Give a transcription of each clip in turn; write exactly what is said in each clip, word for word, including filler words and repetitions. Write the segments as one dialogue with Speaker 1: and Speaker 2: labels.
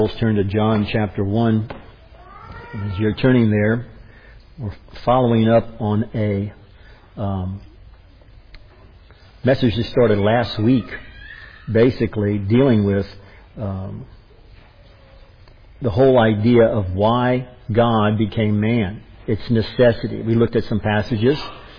Speaker 1: Let's turn to John chapter one. As you're turning there, we're following up on a um, message that started last week, basically dealing with um, the whole idea of why God became man, its necessity. We looked at some passages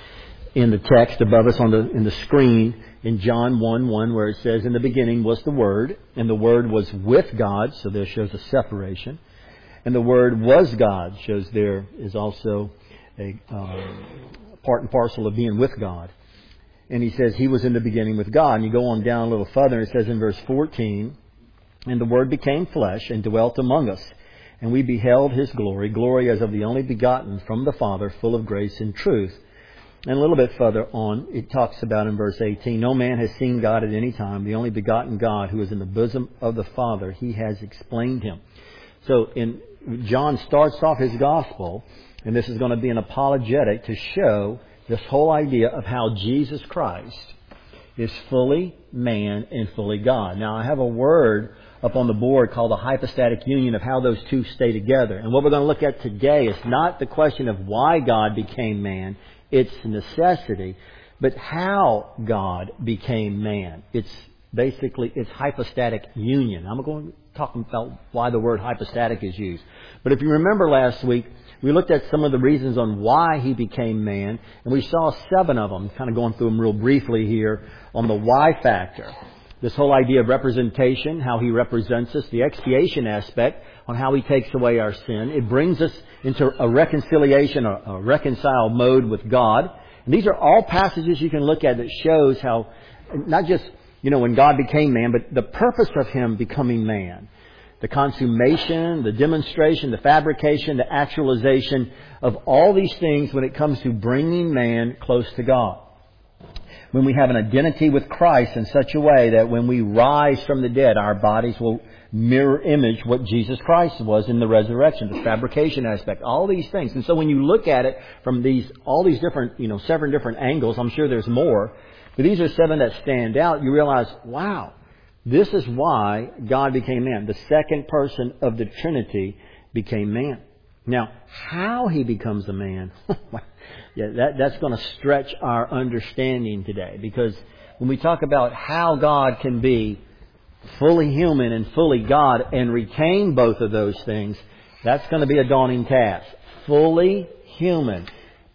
Speaker 1: in the text above us on the in the screen in John one one, where it says, "In the beginning was the Word, and the Word was with God," so there shows a separation. And the Word was God, shows there is also a um, part and parcel of being with God. And he says He was in the beginning with God. And you go on down a little further, and it says in verse fourteen, "And the Word became flesh and dwelt among us. And we beheld His glory, glory as of the only begotten from the Father, full of grace and truth." And a little bit further on, it talks about in verse eighteen, "No man has seen God at any time. The only begotten God who is in the bosom of the Father, He has explained Him." So in John starts off his gospel, and this is going to be an apologetic to show this whole idea of how Jesus Christ is fully man and fully God. Now, I have a word up on the board called the hypostatic union of how those two stay together. And what we're going to look at today is not the question of why God became man, its necessity, but how God became man. It's basically its hypostatic union. I'm going to talk about why the word hypostatic is used. But if you remember last week, we looked at some of the reasons on why He became man, and we saw seven of them, kind of going through them real briefly here on the why factor. This whole idea of representation, how He represents us, the expiation aspect on how He takes away our sin. It brings us into a reconciliation, a, a reconciled mode with God. And these are all passages you can look at that shows how, not just, you know, when God became man, but the purpose of Him becoming man. The consummation, the demonstration, the fabrication, the actualization of all these things when it comes to bringing man close to God. When we have an identity with Christ in such a way that when we rise from the dead, our bodies will mirror image what Jesus Christ was in the resurrection, the fabrication aspect, all these things. And so when you look at it from these, all these different, you know, seven different angles, I'm sure there's more, but these are seven that stand out, you realize, wow, this is why God became man. The second person of the Trinity became man. Now, how He becomes a man, yeah, that, that's going to stretch our understanding today. Because when we talk about how God can be fully human and fully God and retain both of those things, that's going to be a daunting task. Fully human.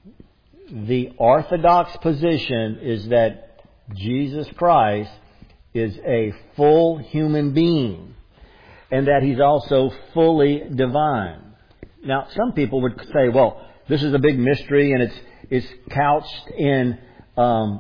Speaker 1: The orthodox position is that Jesus Christ is a full human being and that He's also fully divine. Now, some people would say, well, this is a big mystery and it's it's couched in um,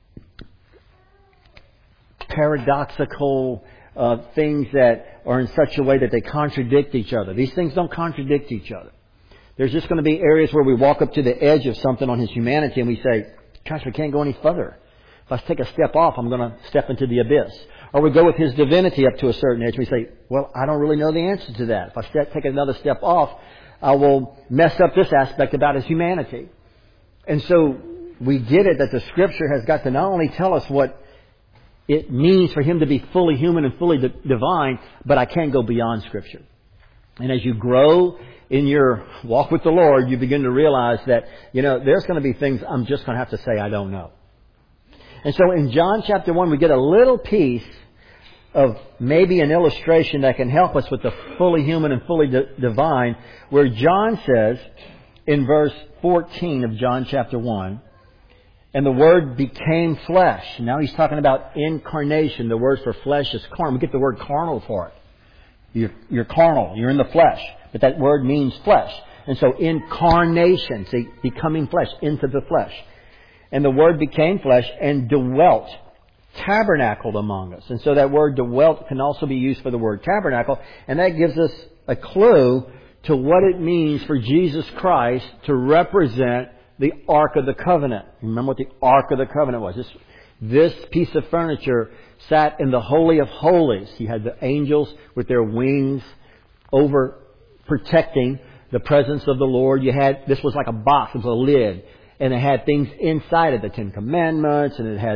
Speaker 1: paradoxical uh, things that are in such a way that they contradict each other. These things don't contradict each other. There's just going to be areas where we walk up to the edge of something on His humanity and we say, gosh, we can't go any further. If I take a step off, I'm going to step into the abyss. Or we go with His divinity up to a certain edge and we say, well, I don't really know the answer to that. If I step, take another step off, I will mess up this aspect about His humanity. And so we get it that the Scripture has got to not only tell us what it means for Him to be fully human and fully di- divine, but I can't go beyond Scripture. And as you grow in your walk with the Lord, you begin to realize that, you know, there's going to be things I'm just going to have to say I don't know. And so in John chapter one, we get a little piece of maybe an illustration that can help us with the fully human and fully di- divine, where John says in verse fourteen of John chapter one, "And the Word became flesh." Now he's talking about incarnation. The word for flesh is carnal. We get the word carnal for it. You're, you're carnal. You're in the flesh. But that word means flesh. And so incarnation, see, becoming flesh, into the flesh. "And the Word became flesh and dwelt," tabernacled among us. And so that word dwelt can also be used for the word tabernacle. And that gives us a clue to what it means for Jesus Christ to represent the Ark of the Covenant. Remember what the Ark of the Covenant was. This, this piece of furniture sat in the Holy of Holies. You had the angels with their wings over protecting the presence of the Lord. You had, this was like a box, it was a lid. And it had things inside of the Ten Commandments, and it had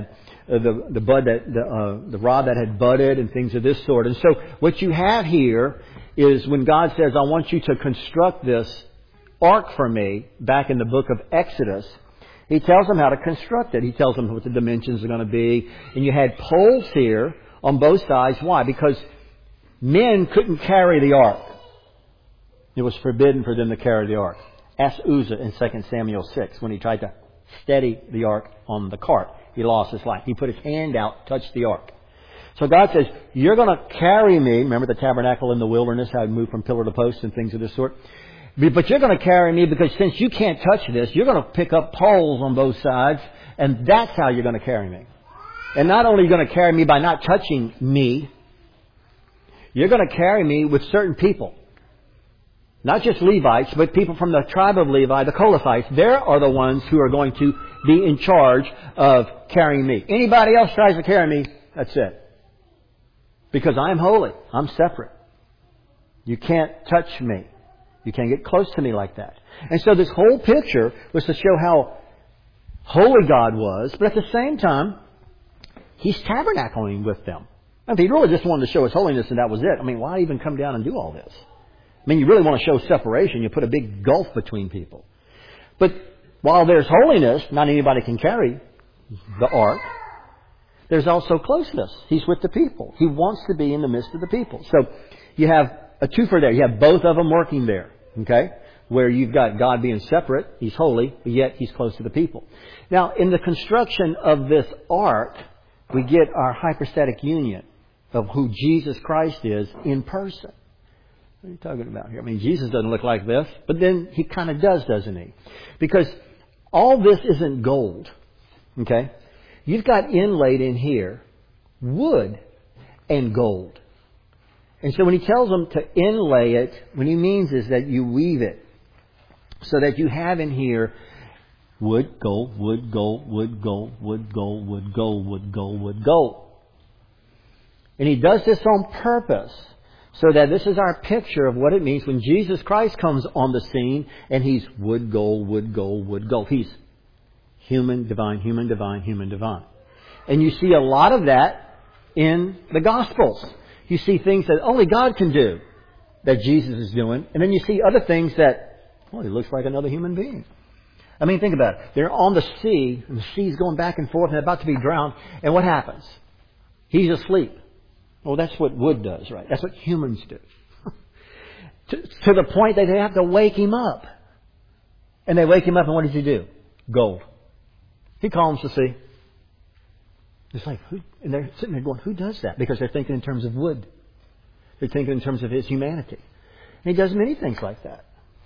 Speaker 1: uh, the the bud that the uh, the rod that had budded and things of this sort. And so what you have here is when God says, "I want you to construct this ark for me," back in the book of Exodus, He tells them how to construct it. He tells them what the dimensions are going to be. And you had poles here on both sides. Why? Because men couldn't carry the ark. It was forbidden for them to carry the ark. Ask Uzzah in Second Samuel six when he tried to steady the ark on the cart. He lost his life. He put his hand out, touched the ark. So God says, you're going to carry me. Remember the tabernacle in the wilderness, how it moved from pillar to post and things of this sort? But you're going to carry me because since you can't touch this, you're going to pick up poles on both sides, and that's how you're going to carry me. And not only are you going to carry me by not touching me, you're going to carry me with certain people. Not just Levites, but people from the tribe of Levi, the Kohathites. They are the ones who are going to be in charge of carrying me. Anybody else tries to carry me, that's it. Because I'm holy. I'm separate. You can't touch me. You can't get close to me like that. And so this whole picture was to show how holy God was, but at the same time, He's tabernacling with them. I mean, if He really just wanted to show His holiness and that was it, I mean, why even come down and do all this? I mean, you really want to show separation, you put a big gulf between people. But while there's holiness, not anybody can carry the ark, there's also closeness. He's with the people. He wants to be in the midst of the people. So you have a twofer there. You have both of them working there. Okay? Where you've got God being separate. He's holy, but yet He's close to the people. Now, in the construction of this ark, we get our hypostatic union of who Jesus Christ is in person. What are you talking about here? I mean, Jesus doesn't look like this, but then He kind of does, doesn't He? Because all this isn't gold. Okay? You've got inlaid in here wood and gold. And so when He tells them to inlay it, what He means is that you weave it. So that you have in here wood, gold, wood, gold, wood, gold, wood, gold, wood, gold, wood, gold, wood, gold. And He does this on purpose. So that this is our picture of what it means when Jesus Christ comes on the scene and He's wood, gold, wood, gold, wood, gold. He's human, divine, human, divine, human, divine. And you see a lot of that in the Gospels. You see things that only God can do that Jesus is doing. And then you see other things that, well, He looks like another human being. I mean, think about it. They're on the sea, and the sea's going back and forth and they're about to be drowned. And what happens? He's asleep. Well, that's what wood does, right? That's what humans do. to, to the point that they have to wake Him up. And they wake Him up, and what does He do? Gold. He calms the sea. It's like, who? And they're sitting there going, who does that? Because they're thinking in terms of wood. They're thinking in terms of His humanity. And He does many things like that.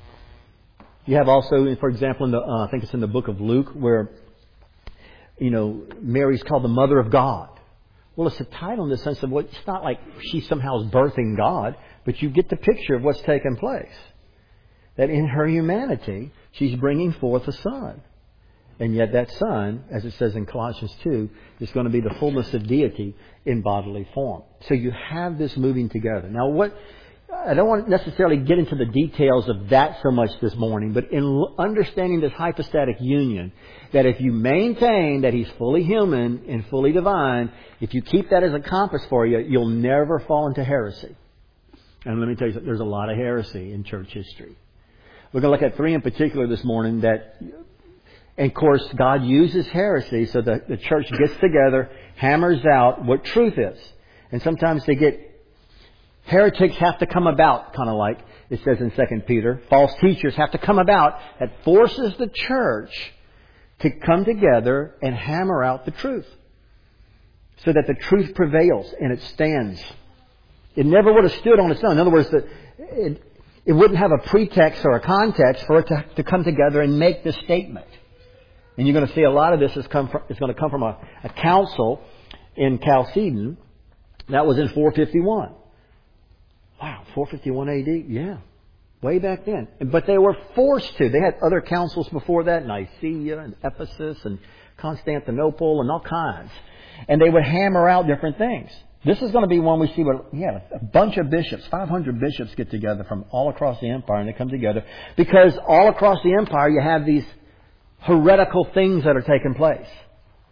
Speaker 1: You have also, for example, in the uh, I think it's in the book of Luke, where, you know, Mary's called the Mother of God. Well, it's a title in the sense of what, it's not like she somehow is birthing God, but you get the picture of what's taken place. That in her humanity, she's bringing forth a son. And yet that Son, as it says in Colossians two, is going to be the fullness of deity in bodily form. So you have this moving together. Now, what I don't want to necessarily get into the details of that so much this morning, but in understanding this hypostatic union, that if you maintain that He's fully human and fully divine, if you keep that as a compass for you, you'll never fall into heresy. And let me tell you something, there's a lot of heresy in church history. We're going to look at three in particular this morning that... And of course, God uses heresy so that the church gets together, hammers out what truth is. And sometimes they get, heretics have to come about, kind of like it says in Second Peter. False teachers have to come about that forces the church to come together and hammer out the truth. So that the truth prevails and it stands. It never would have stood on its own. In other words, the, it, it wouldn't have a pretext or a context for it to, to come together and make this statement. And you're going to see a lot of this is, come from, is going to come from a, a council in Chalcedon. That was in four fifty-one. Wow, four fifty-one A D? Yeah. Way back then. But they were forced to. They had other councils before that, Nicaea and Ephesus and Constantinople and all kinds. And they would hammer out different things. This is going to be one we see where, yeah, a bunch of bishops, five hundred bishops get together from all across the empire, and they come together. Because all across the empire you have these heretical things that are taking place.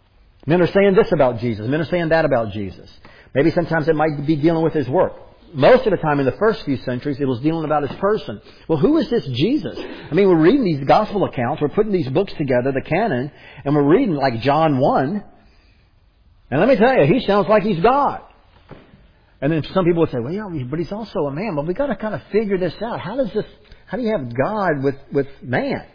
Speaker 1: Men are saying this about Jesus. Men are saying that about Jesus. Maybe sometimes it might be dealing with His work. Most of the time in the first few centuries, it was dealing about His person. Well, who is this Jesus? I mean, we're reading these gospel accounts. We're putting these books together, the canon, and we're reading like John one. And let me tell you, He sounds like He's God. And then some people would say, well, yeah, but He's also a man. But we've got to kind of figure this out. How does this, how do you have God with, with man?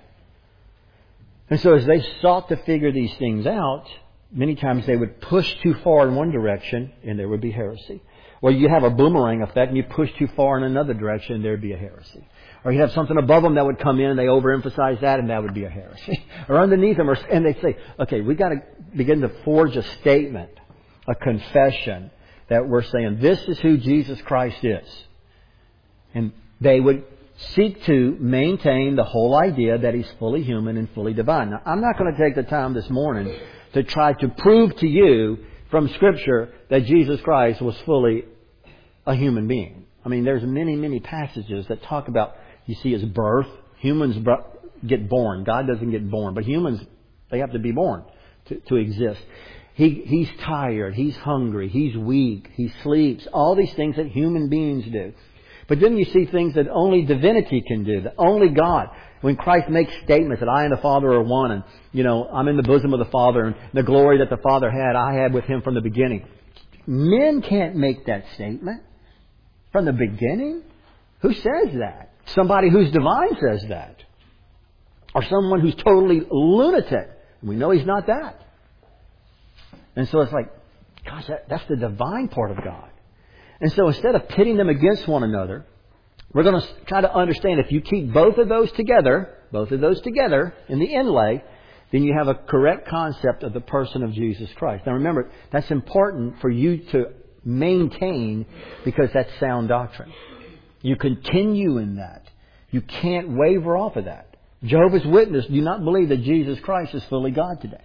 Speaker 1: And so as they sought to figure these things out, many times they would push too far in one direction and there would be heresy. Or you have a boomerang effect and you push too far in another direction and there would be a heresy. Or you have something above them that would come in and they overemphasize that and that would be a heresy. Or underneath them, or, and they say, okay, we've got to begin to forge a statement, a confession that we're saying this is who Jesus Christ is. And they would seek to maintain the whole idea that He's fully human and fully divine. Now, I'm not going to take the time this morning to try to prove to you from Scripture that Jesus Christ was fully a human being. I mean, there's many, many passages that talk about, you see, His birth. Humans get born. God doesn't get born. But humans, they have to be born to, to exist. He, he's tired. He's hungry. He's weak. He sleeps. All these things that human beings do. But then you see things that only divinity can do, that only God. When Christ makes statements that I and the Father are one, and, you know, I'm in the bosom of the Father, and the glory that the Father had, I had with Him from the beginning. Men can't make that statement from the beginning. Who says that? Somebody who's divine says that. Or someone who's totally lunatic. We know he's not that. And so it's like, gosh, that, that's the divine part of God. And so instead of pitting them against one another, we're going to try to understand if you keep both of those together, both of those together in the inlay, then you have a correct concept of the person of Jesus Christ. Now remember, that's important for you to maintain because that's sound doctrine. You continue in that. You can't waver off of that. Jehovah's Witnesses do not believe that Jesus Christ is fully God today.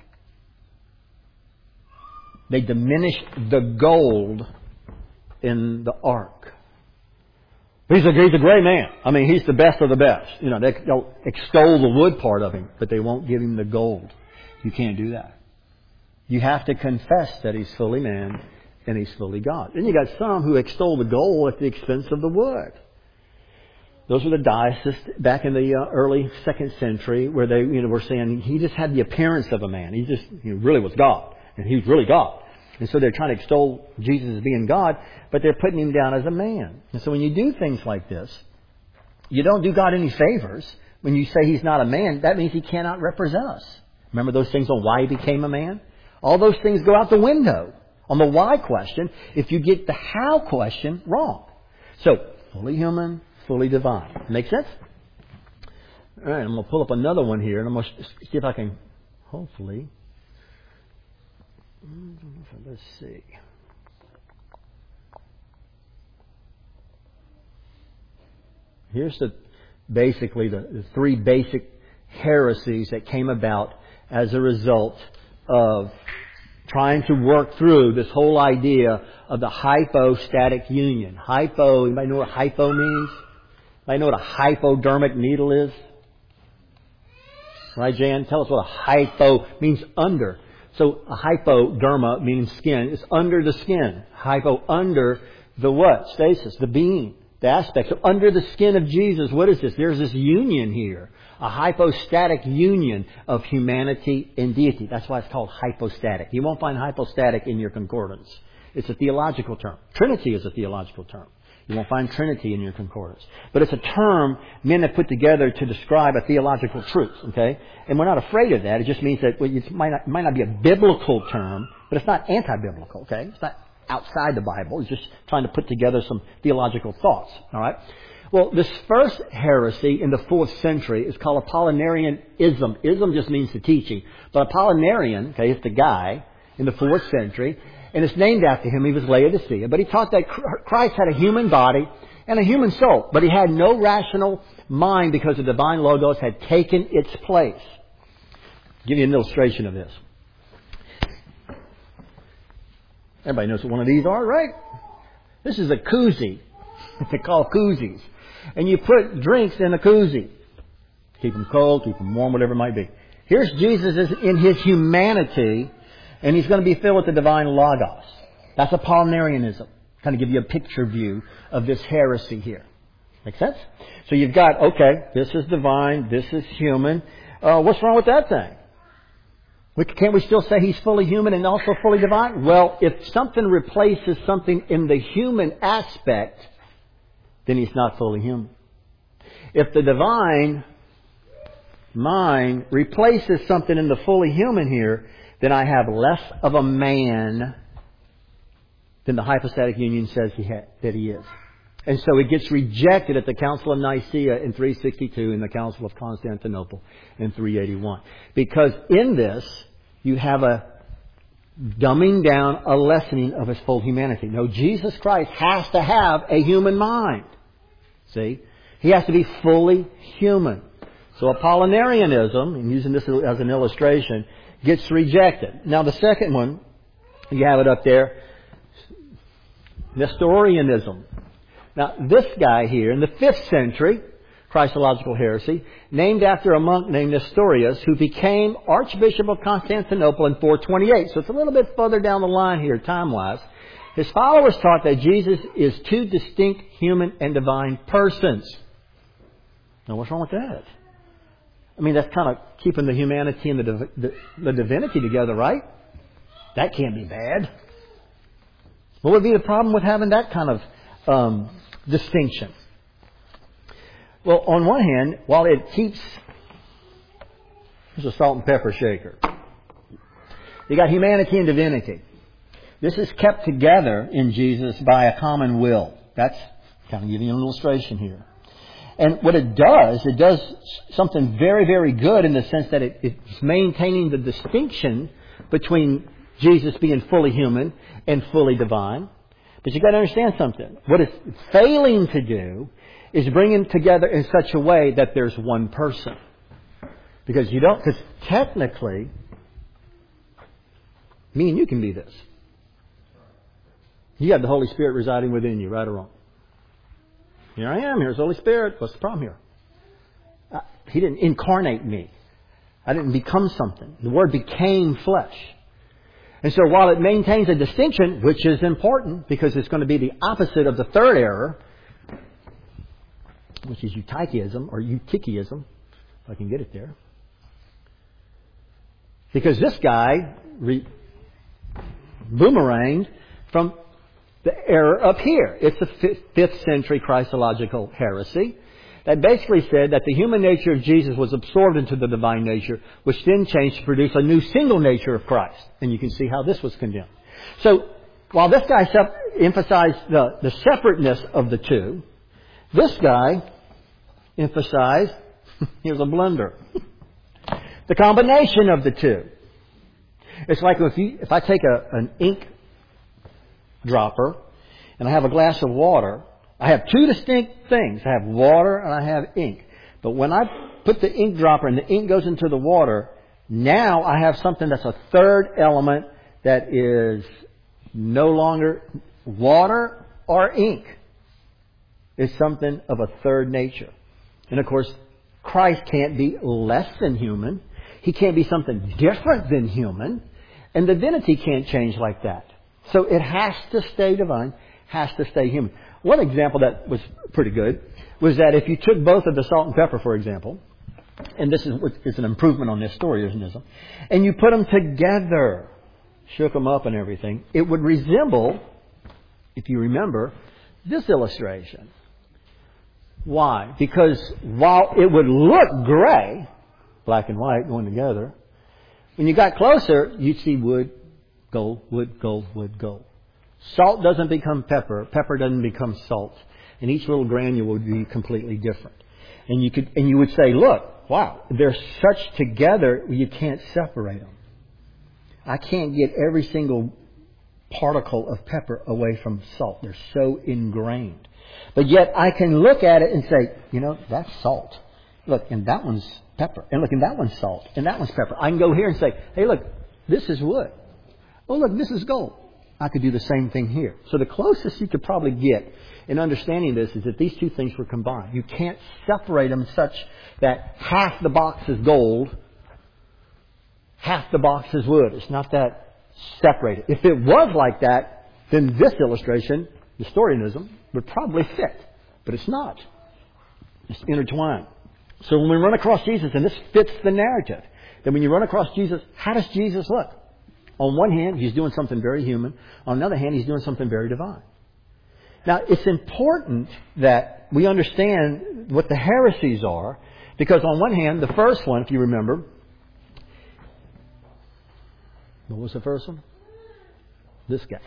Speaker 1: They diminished the gold in the ark. He's a, he's a great man. I mean, he's the best of the best. You know, they, they'll extol the wood part of Him, but they won't give Him the gold. You can't do that. You have to confess that He's fully man and He's fully God. Then you got some who extol the gold at the expense of the wood. Those were the Daicists back in the uh, early second century, where they, you know, were saying he just had the appearance of a man. He just, he really was God, and He was really God. And so they're trying to extol Jesus as being God, but they're putting Him down as a man. And so when you do things like this, you don't do God any favors. When you say He's not a man, that means He cannot represent us. Remember those things on why He became a man? All those things go out the window on the why question if you get the how question wrong. So, fully human, fully divine. Make sense? All right, I'm going to pull up another one here, and I'm going to see if I can, hopefully... Let's see. Here's the basically the, the three basic heresies that came about as a result of trying to work through this whole idea of the hypostatic union. Hypo, anybody know what hypo means? Anybody know what a hypodermic needle is? Right, Jan? Tell us what a hypo means under. So a hypoderma means skin. It's under the skin. Hypo, under the what? Stasis, the being, the aspect. So under the skin of Jesus, what is this? There's this union here. A hypostatic union of humanity and deity. That's why it's called hypostatic. You won't find hypostatic in your concordance. It's a theological term. Trinity is a theological term. You won't find Trinity in your concordance. But it's a term men have put together to describe a theological truth, okay? And we're not afraid of that. It just means that it might not, it might not be a biblical term, but it's not anti-biblical, okay? It's not outside the Bible. It's just trying to put together some theological thoughts, all right? Well, this first heresy in the fourth century is called Apollinarianism. Ism just means the teaching. But Apollinarian, okay, is the guy in the fourth century. And it's named after him. He was Laodicea. But he taught that Christ had a human body and a human soul. But He had no rational mind because the divine Logos had taken its place. I'll give you an illustration of this. Everybody knows what one of these are, right? This is a koozie. They're called koozies. And you put drinks in a koozie. Keep them cold, keep them warm, whatever it might be. Here's Jesus in His humanity. And he's going to be filled with the divine Logos. That's Apollinarianism. Kind of give you a picture view of this heresy here. Make sense? So you've got, okay, this is divine, this is human. Uh, what's wrong with that thing? We, can't we still say he's fully human and also fully divine? Well, if something replaces something in the human aspect, then he's not fully human. If the divine mind replaces something in the fully human here, then I have less of a man than the hypostatic union says he ha- that he is. And so it gets rejected at the Council of Nicaea in three sixty-two and the Council of Constantinople in three eighty-one. Because in this, you have a dumbing down, a lessening of his full humanity. No, Jesus Christ has to have a human mind. See? He has to be fully human. So Apollinarianism, and using this as an illustration, gets rejected. Now the second one, you have it up there, Nestorianism. Now this guy here, in the fifth century, Christological heresy, named after a monk named Nestorius, who became Archbishop of Constantinople in four twenty-eight. So it's a little bit further down the line here, time-wise. His followers taught that Jesus is two distinct human and divine persons. Now what's wrong with that? I mean, that's kind of keeping the humanity and the, div- the, the divinity together, right? That can't be bad. What would be the problem with having that kind of um, distinction? Well, on one hand, while it keeps... Here's a salt and pepper shaker. You got humanity and divinity. This is kept together in Jesus by a common will. That's kind of giving you an illustration here. And what it does, it does something very, very good in the sense that it, it's maintaining the distinction between Jesus being fully human and fully divine. But you've got to understand something. What it's failing to do is bring them together in such a way that there's one person. Because you don't, because technically, me and you can be this. You have the Holy Spirit residing within you, right or wrong. Here I am. Here's the Holy Spirit. What's the problem here? Uh, he didn't incarnate me. I didn't become something. The Word became flesh. And so while it maintains a distinction, which is important because it's going to be the opposite of the third error, which is Eutychianism or Eutychianism, if I can get it there. Because this guy re- boomeranged from the error up here. It's a fifth century Christological heresy that basically said that the human nature of Jesus was absorbed into the divine nature, which then changed to produce a new single nature of Christ. And you can see how this was condemned. So, while this guy sep- emphasized the, the separateness of the two, this guy emphasized, here's a blunder, the combination of the two. It's like if, you, if I take a, an ink dropper and I have a glass of water, I have two distinct things. I have water and I have ink. But when I put the ink dropper and the ink goes into the water, now I have something that's a third element that is no longer water or ink. It's something of a third nature. And of course, Christ can't be less than human. He can't be something different than human. And the divinity can't change like that. So it has to stay divine, has to stay human. One example that was pretty good was that if you took both of the salt and pepper, for example, and this is, is an improvement on Nestorianism, and you put them together, shook them up and everything, it would resemble, if you remember, this illustration. Why? Because while it would look gray, black and white going together, when you got closer, you'd see wood, gold, wood, gold, wood, gold. Salt doesn't become pepper. Pepper doesn't become salt. And each little granule would be completely different. And you could, and you would say, look, wow, they're such together, you can't separate them. I can't get every single particle of pepper away from salt. They're so ingrained. But yet I can look at it and say, you know, that's salt. Look, and that one's pepper. And look, and that one's salt. And that one's pepper. I can go here and say, hey, look, this is wood. Oh, look, this is gold. I could do the same thing here. So the closest you could probably get in understanding this is that these two things were combined. You can't separate them such that half the box is gold, half the box is wood. It's not that separated. If it was like that, then this illustration, Nestorianism, would probably fit. But it's not. It's intertwined. So when we run across Jesus, and this fits the narrative, that when you run across Jesus, how does Jesus look? On one hand, He's doing something very human. On the other hand, He's doing something very divine. Now, it's important that we understand what the heresies are, because on one hand, the first one, if you remember, what was the first one? This guy.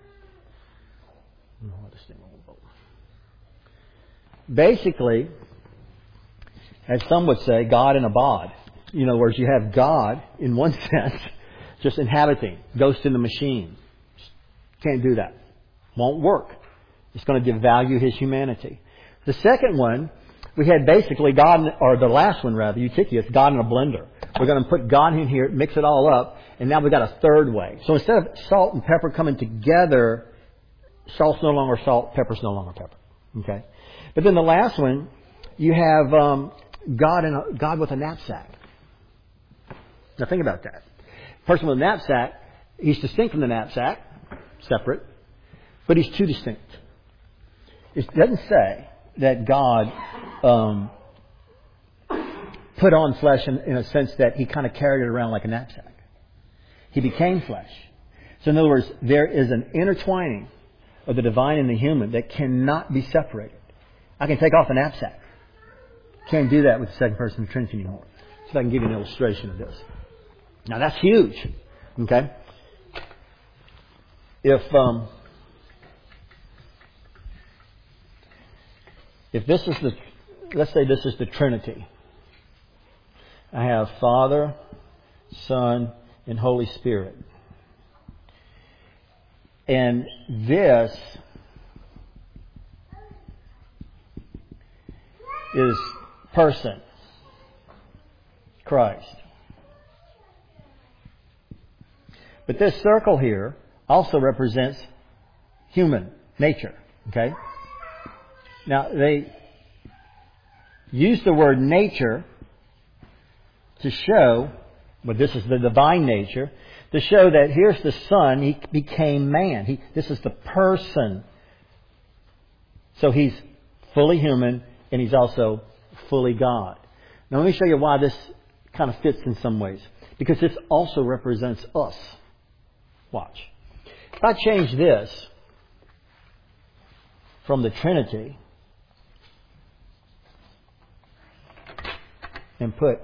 Speaker 1: Basically, as some would say, God in a bod. In other words, you have God, in one sense, just inhabiting, ghost in the machine. Can't do that. Won't work. It's going to devalue His humanity. The second one, we had basically God, or the last one rather, Eutychius, God in a blender. We're going to put God in here, mix it all up, and now we've got a third way. So instead of salt and pepper coming together, salt's no longer salt, pepper's no longer pepper. Okay? But then the last one, you have um, God in a, God with a knapsack. Now think about that. Person with a knapsack, He's distinct from the knapsack, separate, but He's too distinct. It doesn't say that God um, put on flesh in, in a sense that He kind of carried it around like a knapsack. He became flesh. So in other words, there is an intertwining of the divine and the human that cannot be separated. I can take off a knapsack. Can't do that with the second person of the Trinity anymore. So if I can give you an illustration of this. Now that's huge. Okay? If um, if this is the, let's say this is the Trinity. I have Father, Son, and Holy Spirit. And this is person, Christ. But this circle here also represents human nature. Okay? Now, they use the word nature to show, but this is the divine nature, to show that here's the Son, He became man. He, this is the person. So He's fully human and He's also fully God. Now let me show you why this kind of fits in some ways. Because this also represents us. Watch. If I change this from the Trinity and put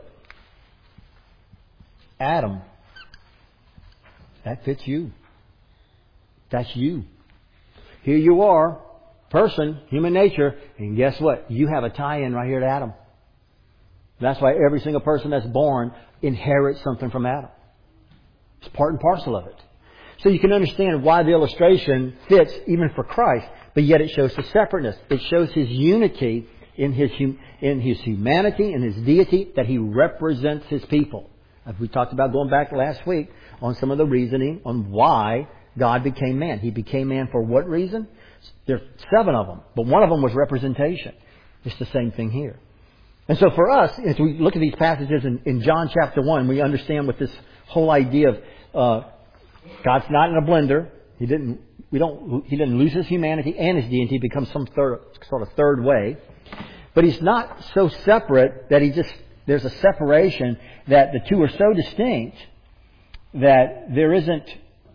Speaker 1: Adam, that fits you. That's you. Here you are, person, human nature, and guess what? You have a tie-in right here to Adam. That's why every single person that's born inherits something from Adam. It's part and parcel of it. So you can understand why the illustration fits even for Christ, but yet it shows the separateness. It shows His unity in His hum- in His humanity and His deity, that He represents His people. As we talked about going back last week on some of the reasoning on why God became man. He became man for what reason? There are seven of them, but one of them was representation. It's the same thing here. And so for us, as we look at these passages in, in John chapter one, we understand what this whole idea of uh, God's not in a blender. He didn't. We don't. He didn't lose His humanity and His deity. He becomes some third, sort of third way. But He's not so separate that He just. There's a separation that the two are so distinct that there isn't.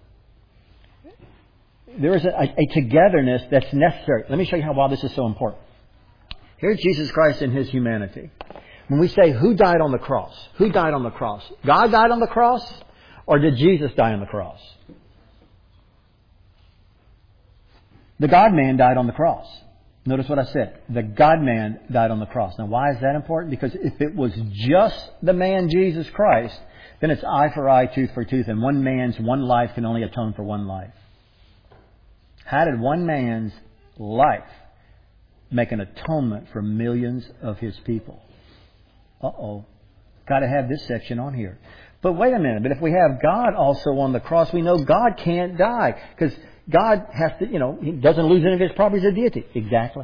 Speaker 1: There is a, a togetherness that's necessary. Let me show you how why this is so important. Here's Jesus Christ in His humanity. When we say, who died on the cross? Who died on the cross? God died on the cross? Or did Jesus die on the cross? The God-man died on the cross. Notice what I said. The God-man died on the cross. Now, why is that important? Because if it was just the man Jesus Christ, then it's eye for eye, tooth for tooth, and one man's one life can only atone for one life. How did one man's life make an atonement for millions of His people? Uh-oh. Got to have this section on here. But wait a minute. But if we have God also on the cross, we know God can't die. Because God has to, you know, He doesn't lose any of His properties of deity. Exactly.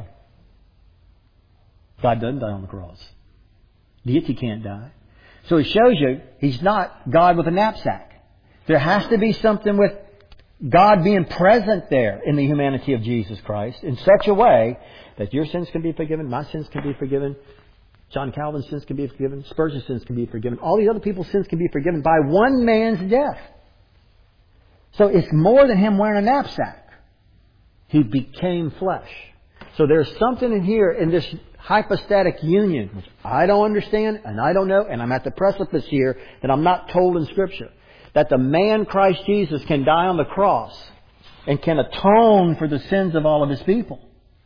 Speaker 1: God doesn't die on the cross. Deity can't die. So it shows you He's not God with a knapsack. There has to be something with God being present there in the humanity of Jesus Christ in such a way that your sins can be forgiven, my sins can be forgiven, John Calvin's sins can be forgiven, Spurgeon's sins can be forgiven, all these other people's sins can be forgiven by one man's death. So it's more than Him wearing a knapsack. He became flesh. So there's something in here in this hypostatic union, which I don't understand and I don't know, and I'm at the precipice here that I'm not told in Scripture. That the man Christ Jesus can die on the cross and can atone for the sins of all of His people.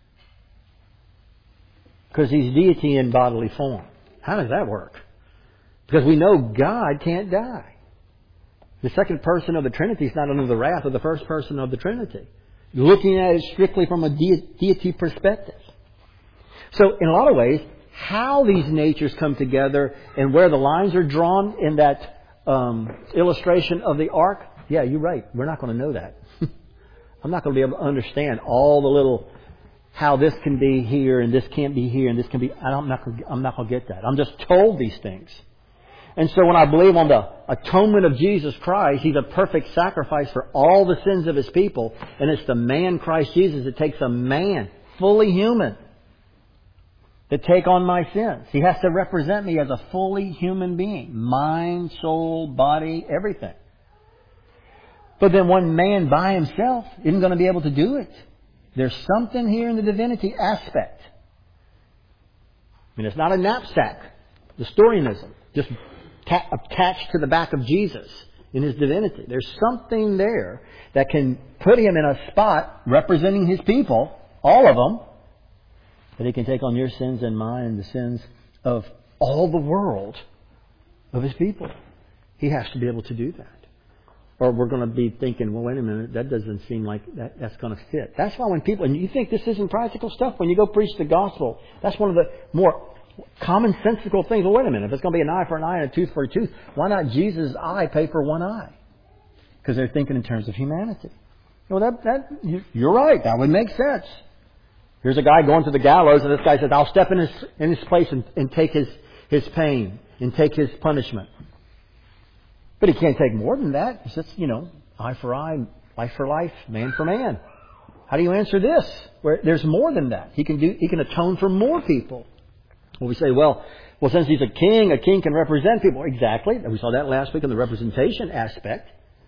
Speaker 1: Because He's deity in bodily form. How does that work? Because we know God can't die. The second person of the Trinity is not under the wrath of the first person of the Trinity. Looking at it strictly from a deity perspective. So, in a lot of ways, how these natures come together and where the lines are drawn in that um, illustration of the ark, yeah, you're right. We're not going to know that. I'm not going to be able to understand all the little, how this can be here and this can't be here and this can be, I'm not, I'm not going to get that. I'm just told these things. And so when I believe on the atonement of Jesus Christ, He's a perfect sacrifice for all the sins of His people. And it's the man Christ Jesus that takes a man, fully human, to take on my sins. He has to represent me as a fully human being. Mind, soul, body, everything. But then one man by himself isn't going to be able to do it. There's something here in the divinity aspect. I mean, it's not a knapsack. Nestorianism. Just ta- attached to the back of Jesus in His divinity. There's something there that can put Him in a spot representing His people, all of them, that He can take on your sins and mine and the sins of all the world of His people. He has to be able to do that. Or we're going to be thinking, well, wait a minute, that doesn't seem like that, that's going to fit. That's why when people, and you think this isn't practical stuff, when you go preach the gospel, that's one of the more commonsensical things. Well, wait a minute, if it's going to be an eye for an eye and a tooth for a tooth, why not Jesus' eye pay for one eye? Because they're thinking in terms of humanity. Well, that, that, you're right, that would make sense. Here's a guy going to the gallows, and this guy says, I'll step in his, in his place and, and take his, his pain and take his punishment. But he can't take more than that. It's just, you know, eye for eye, life for life, man for man. How do you answer this? Where there's more than that. He can do. He can atone for more people. Well, we say, well, well, since He's a king, a king can represent people. Exactly. We saw that last week in the representation aspect.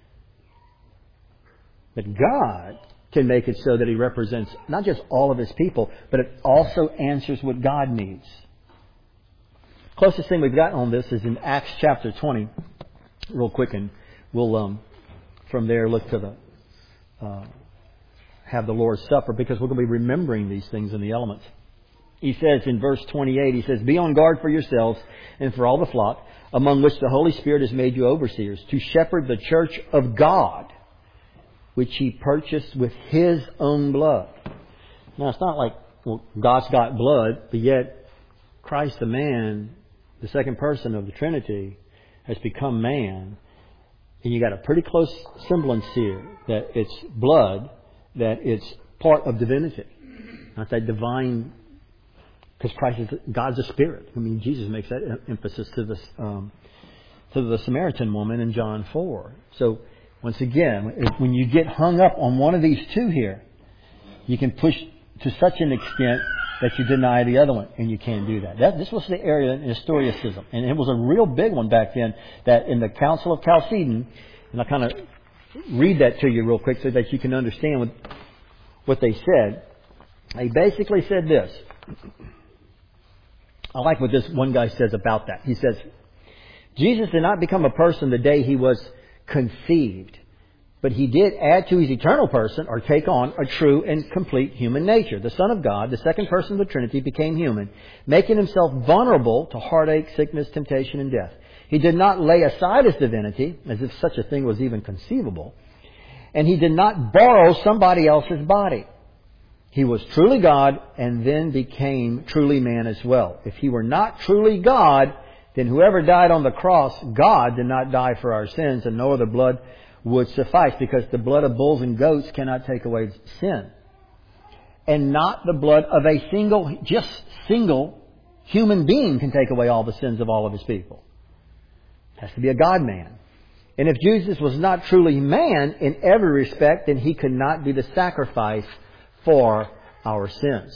Speaker 1: But God can make it so that He represents not just all of His people, but it also answers what God needs. Closest thing we've got on this is in Acts chapter twenty. Real quick, and we'll um, from there look to the uh, have the Lord's Supper, because we're going to be remembering these things in the elements. He says in verse twenty-eight, he says, "Be on guard for yourselves and for all the flock, among which the Holy Spirit has made you overseers, to shepherd the church of God, which He purchased with His own blood." Now, it's not like, well, God's got blood, but yet Christ the man, the second person of the Trinity, has become man, and you got a pretty close semblance here that it's blood, that it's part of divinity, not that divine, because Christ is God's a spirit. I mean, Jesus makes that emphasis to this um, to the Samaritan woman in John four. So once again, if, when you get hung up on one of these two here, you can push to such an extent that you deny the other one, and you can't do that. that. This was the area in Nestorianism, and it was a real big one back then, that in the Council of Chalcedon, and I'll kind of read that to you real quick so that you can understand what, what they said. They basically said this. I like what this one guy says about that. He says, Jesus did not become a person the day He was conceived, but He did add to His eternal person, or take on, a true and complete human nature. The Son of God, the second person of the Trinity, became human, making Himself vulnerable to heartache, sickness, temptation, and death. He did not lay aside His divinity, as if such a thing was even conceivable, and He did not borrow somebody else's body. He was truly God, and then became truly man as well. If He were not truly God, then whoever died on the cross, God did not die for our sins, and no other blood would suffice, because the blood of bulls and goats cannot take away sin. And not the blood of a single, just single human being can take away all the sins of all of His people. It has to be a God-man. And if Jesus was not truly man in every respect, then He could not be the sacrifice for our sins.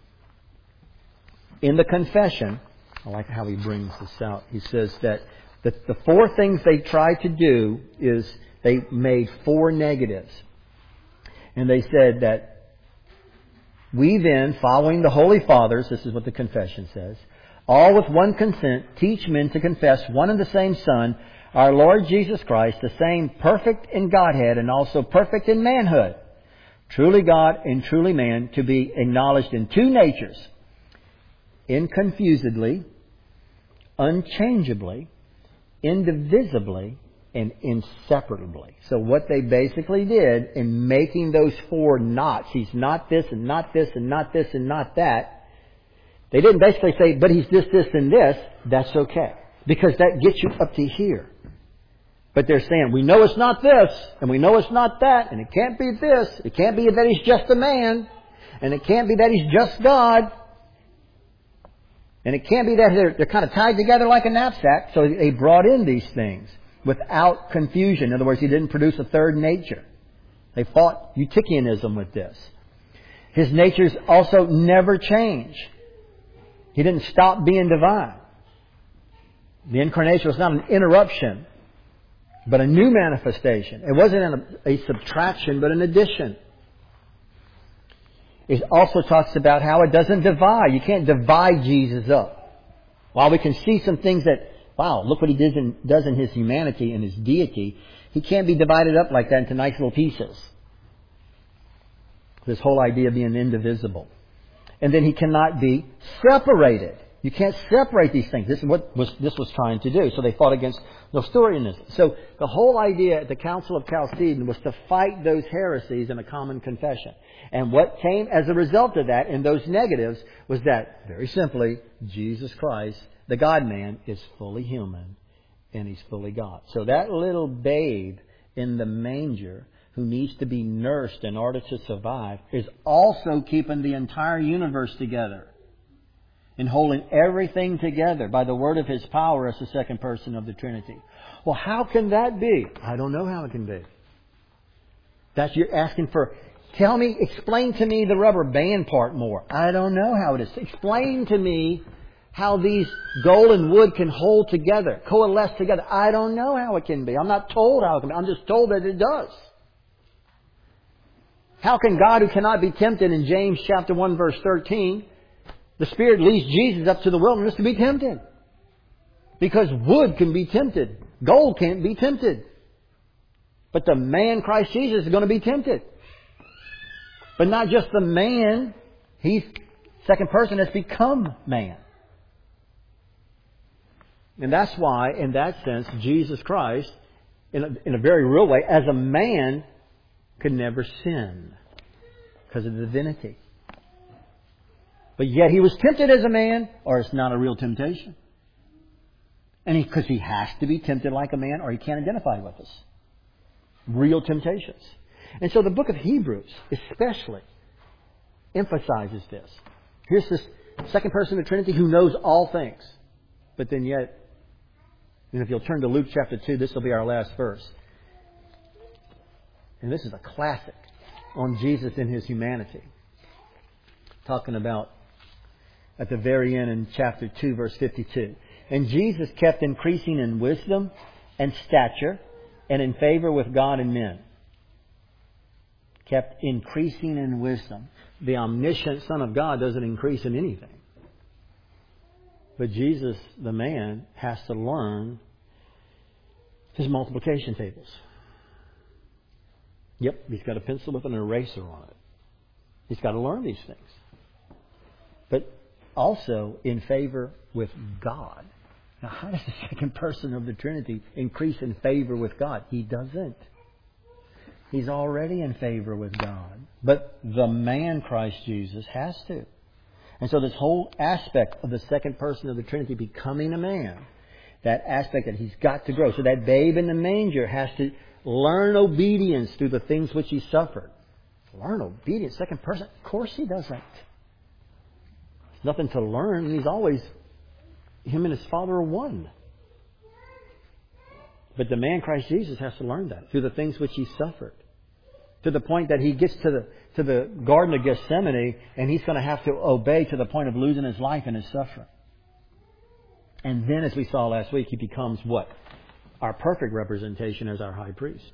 Speaker 1: In the confession, I like how he brings this out. He says that the, the four things they tried to do is they made four negatives. And they said that we then, following the Holy Fathers, this is what the confession says, all with one consent teach men to confess one and the same Son, our Lord Jesus Christ, the same perfect in Godhead and also perfect in manhood, truly God and truly man, to be acknowledged in two natures, inconfusedly, unchangeably, indivisibly, and inseparably. So what they basically did in making those four nots, He's not this and not this and not this and not that, they didn't basically say, but He's this, this, and this. That's okay. Because that gets you up to here. But they're saying, we know it's not this, and we know it's not that, and it can't be this. It can't be that He's just a man, and it can't be that He's just God. And it can't be that they're, they're kind of tied together like a knapsack. So they brought in these things without confusion. In other words, He didn't produce a third nature. They fought Eutychianism with this. His natures also never change. He didn't stop being divine. The incarnation was not an interruption, but a new manifestation. It wasn't a, a subtraction, but an addition. It also talks about how it doesn't divide. You can't divide Jesus up. While we can see some things that, wow, look what He does in, does in His humanity and His deity, He can't be divided up like that into nice little pieces. This whole idea of being indivisible. And then He cannot be separated. You can't separate these things. This is what was, this was trying to do. So they fought against Nestorianism. So the whole idea at the Council of Chalcedon was to fight those heresies in a common confession. And what came as a result of that in those negatives was that, very simply, Jesus Christ, the God-man, is fully human and He's fully God. So that little babe in the manger who needs to be nursed in order to survive is also keeping the entire universe together and holding everything together by the word of His power as the second person of the Trinity. Well, how can that be? I don't know how it can be. That's you're asking for, tell me, explain to me the rubber band part more. I don't know how it is. Explain to me how these gold and wood can hold together, coalesce together. I don't know how it can be. I'm not told how it can be. I'm just told that it does. How can God, who cannot be tempted in James chapter one verse thirteen, the Spirit leads Jesus up to the wilderness to be tempted? Because wood can be tempted. Gold can't be tempted. But the man Christ Jesus is going to be tempted. But not just the man. He's second person has become man. And that's why, in that sense, Jesus Christ, in a, in a very real way, as a man, could never sin because of the divinity. But yet He was tempted as a man, or it's not a real temptation. And because he, he has to be tempted like a man, or He can't identify with us. Real temptations. And so the book of Hebrews especially emphasizes this. Here's this second person of the Trinity who knows all things. But then yet, and if you'll turn to Luke chapter two, this will be our last verse. And this is a classic on Jesus in His humanity. Talking about at the very end in chapter two, verse fifty-two. And Jesus kept increasing in wisdom and stature and in favor with God and men. Kept increasing in wisdom. The omniscient Son of God doesn't increase in anything. But Jesus, the man, has to learn his multiplication tables. Yep, he's got a pencil with an eraser on it. He's got to learn these things. But also in favor with God. Now, how does the second person of the Trinity increase in favor with God? He doesn't. He's already in favor with God. But the man Christ Jesus has to. And so this whole aspect of the second person of the Trinity becoming a man, that aspect that He's got to grow. So that babe in the manger has to learn obedience through the things which He suffered. Learn obedience. Second person? Of course He doesn't. There's nothing to learn. He's always, Him and His Father are one. But the man Christ Jesus has to learn that through the things which He suffered. To the point that He gets to the to the Garden of Gethsemane and He's going to have to obey to the point of losing His life in His suffering. And then, as we saw last week, He becomes what? Our perfect representation as our high priest.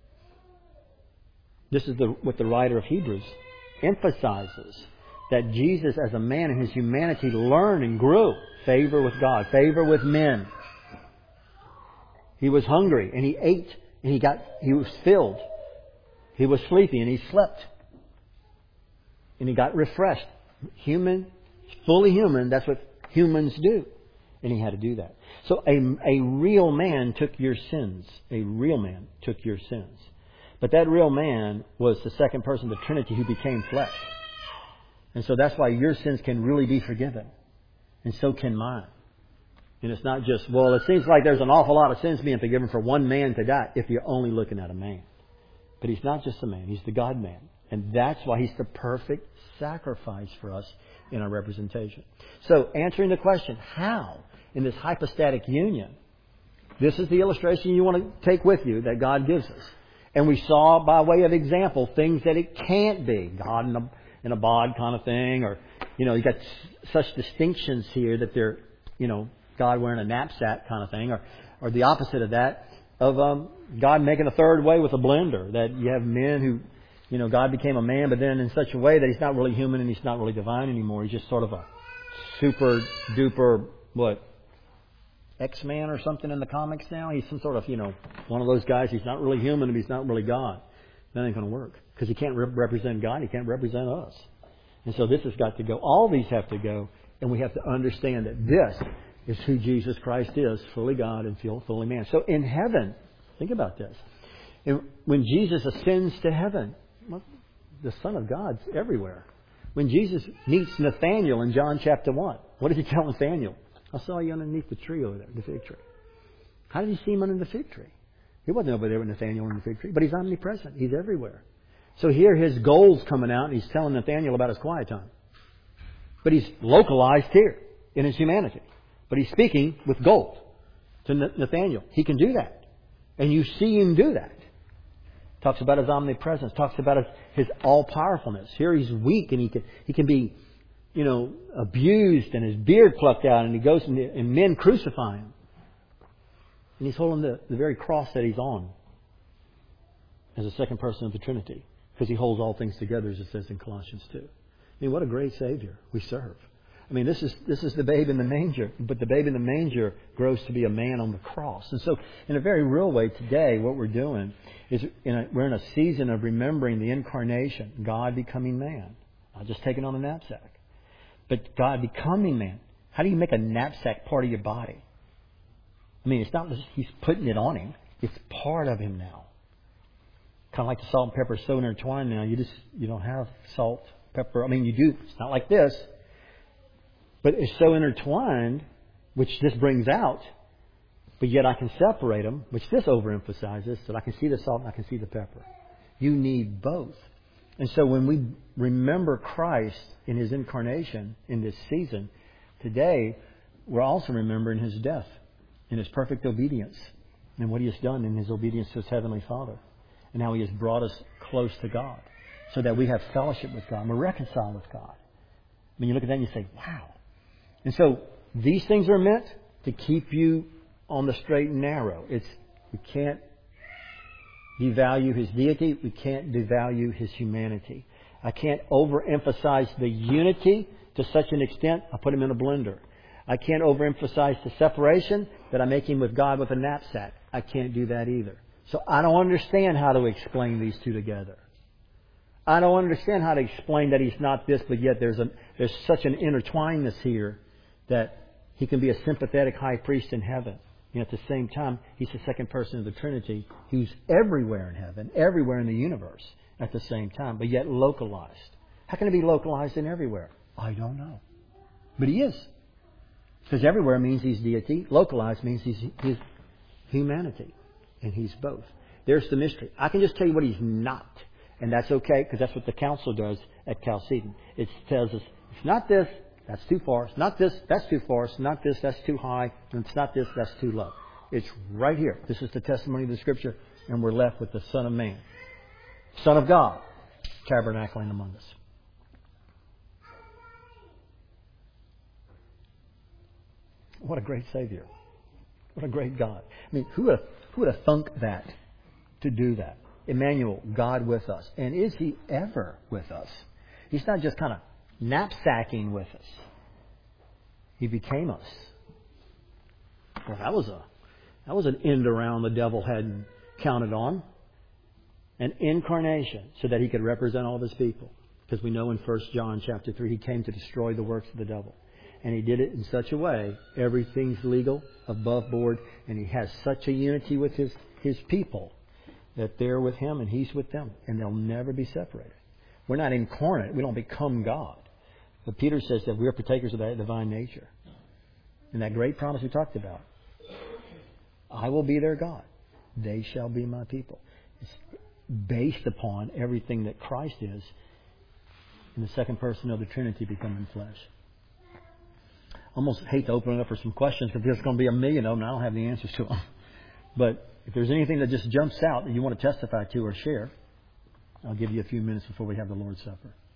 Speaker 1: This is the, what the writer of Hebrews emphasizes. That Jesus, as a man in His humanity, learned and grew favor with God, favor with men. He was hungry and He ate and He got, He was filled. He was sleepy and He slept. And He got refreshed. Human, fully human, that's what humans do. And He had to do that. So a, a real man took your sins. A real man took your sins. But that real man was the second person of the Trinity who became flesh. And so that's why your sins can really be forgiven. And so can mine. And it's not just, well, it seems like there's an awful lot of sins being forgiven for one man to die if you're only looking at a man. But He's not just a man. He's the God-man. And that's why He's the perfect sacrifice for us in our representation. So, answering the question, how in this hypostatic union, this is the illustration you want to take with you that God gives us. And we saw by way of example things that it can't be. God in a, in a bod kind of thing. Or, you know, you got such distinctions here that they're, you know, God wearing a knapsack kind of thing. Or, or the opposite of that, of um, God making a third way with a blender. That you have men who, you know, God became a man, but then in such a way that He's not really human and He's not really divine anymore. He's just sort of a super duper, what, X-Man or something in the comics now. He's some sort of, you know, one of those guys. He's not really human and He's not really God. That ain't going to work. Because He can't re- represent God. He can't represent us. And so this has got to go. All these have to go. And we have to understand that this is who Jesus Christ is. Fully God and fully man. So in heaven, think about this. When Jesus ascends to heaven, well, the Son of God's everywhere. When Jesus meets Nathanael in John chapter one, what does He tell Nathanael? I saw you underneath the tree over there, the fig tree. How did He see Him under the fig tree? He wasn't over there with Nathanael in the fig tree, but He's omnipresent. He's everywhere. So here His gold's coming out and He's telling Nathanael about His quiet time. But He's localized here in His humanity. But He's speaking with gold to Nathanael. He can do that. And you see Him do that. Talks about His omnipresence. Talks about His, his all-powerfulness. Here He's weak and He can, he can be, you know, abused and His beard plucked out and He goes and, and men crucify Him. And He's holding the, the very cross that He's on as a second person of the Trinity. Because He holds all things together, as it says in Colossians two. I mean, what a great Savior we serve. I mean, this is this is the babe in the manger. But the babe in the manger grows to be a man on the cross. And so, in a very real way, today, what we're doing is in a, we're in a season of remembering the incarnation, God becoming man. Not just taking on a knapsack. But God becoming man. How do you make a knapsack part of your body? I mean, it's not just He's putting it on Him. It's part of Him now. Kind of like the salt and pepper so intertwined now. You just, you don't have salt, pepper. I mean, you do. It's not like this. But it's so intertwined, which this brings out. But yet I can separate them, which this overemphasizes, so I can see the salt and I can see the pepper. You need both. And so when we remember Christ in His incarnation in this season, today we're also remembering His death and His perfect obedience and what He has done in His obedience to His Heavenly Father and how He has brought us close to God so that we have fellowship with God and we're reconciled with God. I mean, you look at that and you say, wow. And so these things are meant to keep you on the straight and narrow. It's we can't devalue His deity. We can't devalue His humanity. I can't overemphasize the unity to such an extent I put Him in a blender. I can't overemphasize the separation that I make Him with God with a knapsack. I can't do that either. So I don't understand how to explain these two together. I don't understand how to explain that He's not this, but yet there's a there's such an intertwinedness here that He can be a sympathetic high priest in heaven. And at the same time, He's the second person of the Trinity who's everywhere in heaven, everywhere in the universe at the same time, but yet localized. How can it be localized in everywhere? I don't know. But He is. Because everywhere means He's deity. Localized means He's, he's humanity. And He's both. There's the mystery. I can just tell you what He's not. And that's okay, because that's what the council does at Chalcedon. It tells us, it's not this, that's too far. It's not this, that's too far. It's not this, that's too high. And it's not this, that's too low. It's right here. This is the testimony of the Scripture, and we're left with the Son of Man, Son of God, tabernacling among us. What a great Savior. What a great God. I mean, who would have, who would have thunk that to do that? Emmanuel, God with us. And is He ever with us? He's not just kind of knapsacking with us. He became us. Well, that was a that was an end around the devil hadn't counted on. An incarnation so that He could represent all of His people. Because we know in First John chapter three, He came to destroy the works of the devil. And He did it in such a way, everything's legal, above board, and He has such a unity with His, His people that they're with Him and He's with them. And they'll never be separated. We're not incarnate. We don't become God. But Peter says that we are partakers of that divine nature. And that great promise we talked about. I will be their God. They shall be my people. It's based upon everything that Christ is in the second person of the Trinity becoming flesh. Almost hate to open it up for some questions because there's going to be a million of them and I don't have the answers to them. But if there's anything that just jumps out that you want to testify to or share, I'll give you a few minutes before we have the Lord's Supper.